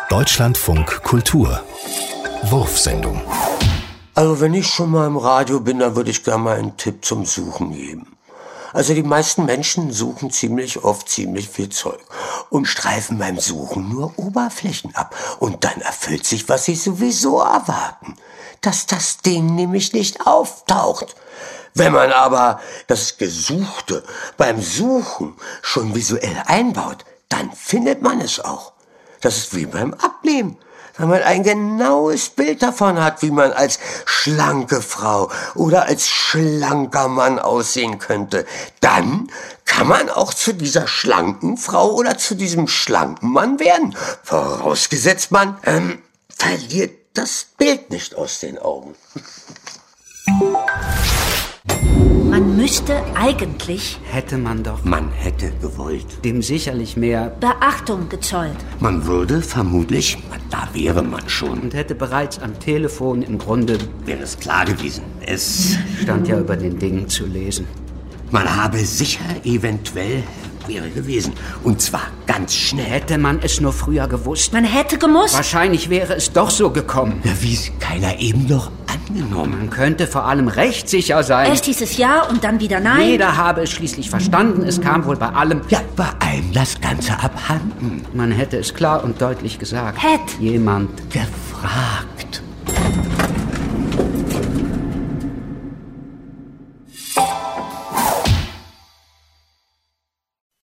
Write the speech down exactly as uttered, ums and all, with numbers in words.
Deutschlandfunk Kultur Wurfsendung. Also wenn ich schon mal im Radio bin, dann würde ich gerne mal einen Tipp zum Suchen geben. Also die meisten Menschen suchen ziemlich oft ziemlich viel Zeug und streifen beim Suchen nur Oberflächen ab. Und dann erfüllt sich, was sie sowieso erwarten, dass das Ding nämlich nicht auftaucht. Wenn man aber das Gesuchte beim Suchen schon visuell einbaut, dann findet man es auch. Das ist wie beim Abnehmen. Wenn man ein genaues Bild davon hat, wie man als schlanke Frau oder als schlanker Mann aussehen könnte, dann kann man auch zu dieser schlanken Frau oder zu diesem schlanken Mann werden. Vorausgesetzt man ähm, verliert das Bild nicht aus den Augen. Man müsste eigentlich... Hätte man doch. Man hätte gewollt. Dem sicherlich mehr Beachtung gezollt. Man würde vermutlich, da wäre man schon. Und hätte bereits am Telefon im Grunde... Wäre es klar gewesen. Es stand ja über den Dingen zu lesen. Man habe sicher eventuell... wäre gewesen. Und zwar ganz schnell. Hätte man es nur früher gewusst. Man hätte gemusst. Wahrscheinlich wäre es doch so gekommen. Ja, wie es keiner eben noch angenommen. Man könnte vor allem recht sicher sein. Erst hieß es ja und dann wieder nein. Jeder habe es schließlich verstanden. Es kam wohl bei allem... Ja, bei allem das Ganze abhanden. Man hätte es klar und deutlich gesagt. Hätte. Jemand gefragt.